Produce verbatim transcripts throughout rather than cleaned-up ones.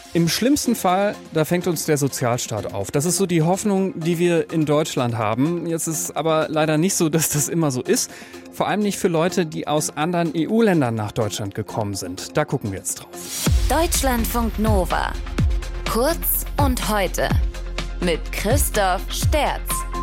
Im schlimmsten Fall, da fängt uns der Sozialstaat auf. Das ist so die Hoffnung, die wir in Deutschland haben. Jetzt ist aber leider nicht so, dass das immer so ist. Vor allem nicht für Leute, die aus anderen E U-Ländern nach Deutschland gekommen sind. Da gucken wir jetzt drauf. Deutschlandfunk Nova. Kurz und heute. Mit Christoph Sterz.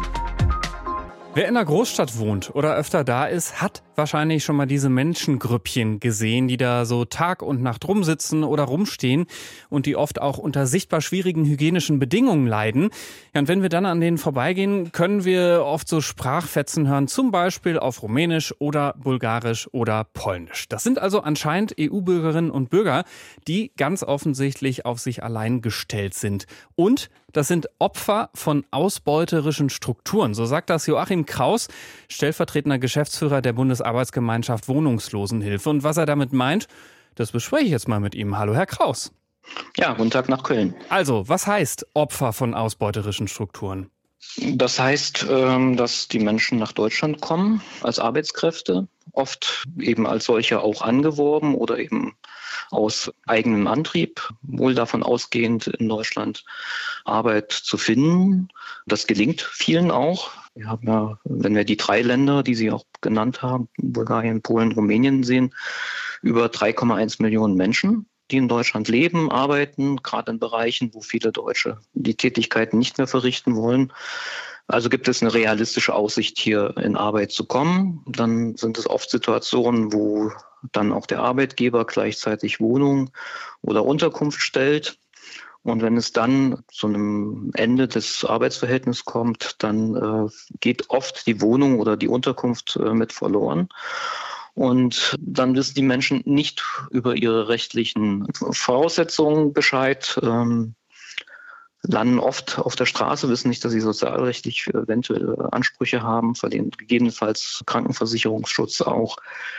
Wer in einer Großstadt wohnt oder öfter da ist, hat wahrscheinlich schon mal diese Menschengrüppchen gesehen, die da so Tag und Nacht rumsitzen oder rumstehen und die oft auch unter sichtbar schwierigen hygienischen Bedingungen leiden. Ja, und wenn wir dann an denen vorbeigehen, können wir oft so Sprachfetzen hören, zum Beispiel auf Rumänisch oder Bulgarisch oder Polnisch. Das sind also anscheinend E U-Bürgerinnen und Bürger, die ganz offensichtlich auf sich allein gestellt sind. Und das sind Opfer von ausbeuterischen Strukturen. So sagt das Joachim Kraus, stellvertretender Geschäftsführer der Bundesarbeitsgemeinschaft Wohnungslosenhilfe. Und was er damit meint, das bespreche ich jetzt mal mit ihm. Hallo, Herr Kraus. Ja, guten Tag nach Köln. Also, was heißt Opfer von ausbeuterischen Strukturen? Das heißt, dass die Menschen nach Deutschland kommen als Arbeitskräfte, oft eben als solche auch angeworben oder eben aus eigenem Antrieb, wohl davon ausgehend in Deutschland Arbeit zu finden. Das gelingt vielen auch. Wir haben ja, wenn wir die drei Länder, die Sie auch genannt haben, Bulgarien, Polen, Rumänien sehen, über drei Komma eins Millionen Menschen, die in Deutschland leben, arbeiten, gerade in Bereichen, wo viele Deutsche die Tätigkeiten nicht mehr verrichten wollen. Also gibt es eine realistische Aussicht, hier in Arbeit zu kommen. Dann sind es oft Situationen, wo dann auch der Arbeitgeber gleichzeitig Wohnung oder Unterkunft stellt. Und wenn es dann zu einem Ende des Arbeitsverhältnisses kommt, dann äh, geht oft die Wohnung oder die Unterkunft äh, mit verloren. Und dann wissen die Menschen nicht über ihre rechtlichen Voraussetzungen Bescheid, ähm, landen oft auf der Straße, wissen nicht, dass sie sozialrechtlich eventuell Ansprüche haben, verlieren gegebenenfalls Krankenversicherungsschutz auch.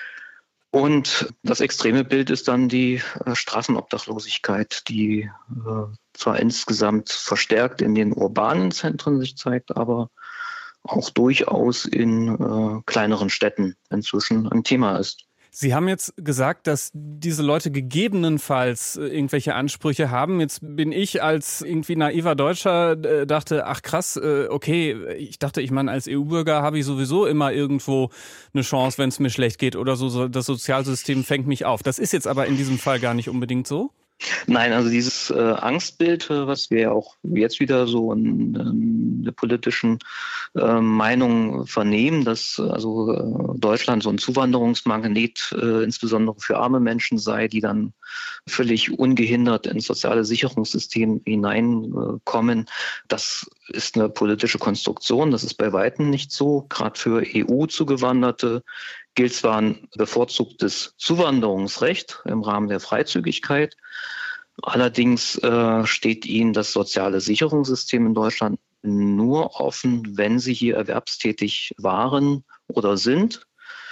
Und das extreme Bild ist dann die äh, Straßenobdachlosigkeit, die äh, zwar insgesamt verstärkt in den urbanen Zentren sich zeigt, aber auch durchaus in äh, kleineren Städten inzwischen ein Thema ist. Sie haben jetzt gesagt, dass diese Leute gegebenenfalls irgendwelche Ansprüche haben. Jetzt bin ich als irgendwie naiver Deutscher, äh, dachte, ach krass, äh, okay, ich dachte, ich meine, als E U-Bürger habe ich sowieso immer irgendwo eine Chance, wenn es mir schlecht geht oder so, das Sozialsystem fängt mich auf. Das ist jetzt aber in diesem Fall gar nicht unbedingt so? Nein, also dieses äh, Angstbild, äh, was wir ja auch jetzt wieder so in, in der politischen äh, Meinung vernehmen, dass also äh, Deutschland so ein Zuwanderungsmagnet äh, insbesondere für arme Menschen sei, die dann völlig ungehindert ins soziale Sicherungssystem hineinkommen. Äh, das ist eine politische Konstruktion, das ist bei Weitem nicht so. Gerade für E U-Zugewanderte gilt zwar ein bevorzugtes Zuwanderungsrecht im Rahmen der Freizügigkeit, allerdings äh, steht ihnen das soziale Sicherungssystem in Deutschland nur offen, wenn sie hier erwerbstätig waren oder sind.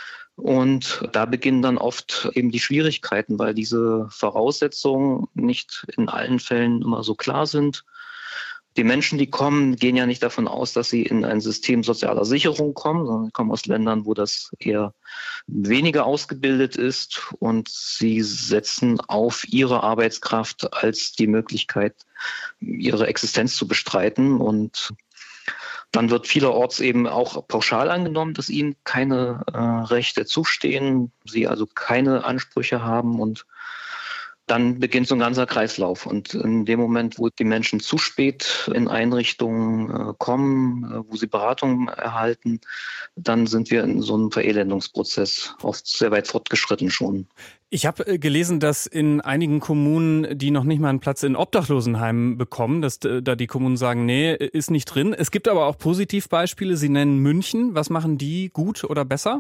Und da beginnen dann oft eben die Schwierigkeiten, weil diese Voraussetzungen nicht in allen Fällen immer so klar sind. Die Menschen, die kommen, gehen ja nicht davon aus, dass sie in ein System sozialer Sicherung kommen, sondern kommen aus Ländern, wo das eher weniger ausgebildet ist, und sie setzen auf ihre Arbeitskraft als die Möglichkeit, ihre Existenz zu bestreiten. Und dann wird vielerorts eben auch pauschal angenommen, dass ihnen keine äh, Rechte zustehen, sie also keine Ansprüche haben, und dann beginnt so ein ganzer Kreislauf. Und in dem Moment, wo die Menschen zu spät in Einrichtungen äh, kommen, äh, wo sie Beratung erhalten, dann sind wir in so einem Verelendungsprozess oft sehr weit fortgeschritten schon. Ich habe gelesen, dass in einigen Kommunen, die noch nicht mal einen Platz in Obdachlosenheimen bekommen, dass da die Kommunen sagen, nee, ist nicht drin. Es gibt aber auch Positivbeispiele. Sie nennen München. Was machen die gut oder besser?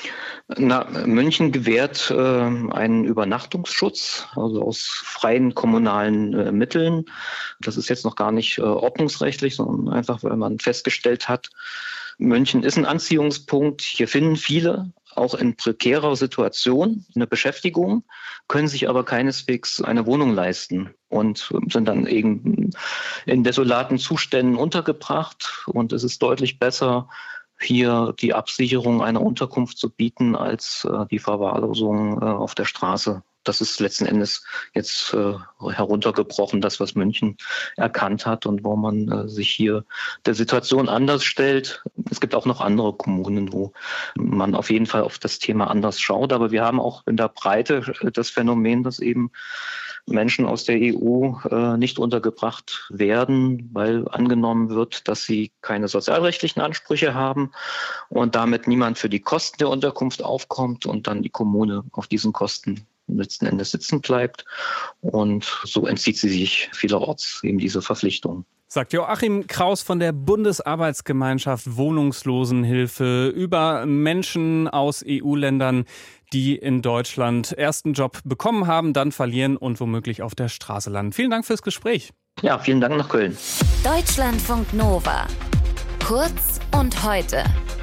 Na, München gewährt äh, einen Übernachtungsschutz, also aus freien kommunalen äh, Mitteln. Das ist jetzt noch gar nicht äh, ordnungsrechtlich, sondern einfach, weil man festgestellt hat, München ist ein Anziehungspunkt. Hier finden viele auch in prekärer Situation eine Beschäftigung, können sich aber keineswegs eine Wohnung leisten und sind dann eben in desolaten Zuständen untergebracht. Und es ist deutlich besser, hier die Absicherung einer Unterkunft zu bieten, als äh, die Verwahrlosung äh, auf der Straße. das ist letzten Endes jetzt äh, heruntergebrochen, das, was München erkannt hat und wo man äh, sich hier der Situation anders stellt. Es gibt auch noch andere Kommunen, wo man auf jeden Fall auf das Thema anders schaut. Aber wir haben auch in der Breite das Phänomen, dass eben Menschen aus der E U äh, nicht untergebracht werden, weil angenommen wird, dass sie keine sozialrechtlichen Ansprüche haben und damit niemand für die Kosten der Unterkunft aufkommt und dann die Kommune auf diesen Kosten letzten Endes sitzen bleibt. Und so entzieht sie sich vielerorts eben diese Verpflichtung. Sagt Joachim Kraus von der Bundesarbeitsgemeinschaft Wohnungslosenhilfe über Menschen aus E U-Ländern, die in Deutschland erst einen Job bekommen haben, dann verlieren und womöglich auf der Straße landen. Vielen Dank fürs Gespräch. Ja, vielen Dank nach Köln. Deutschlandfunk Nova. Kurz und heute.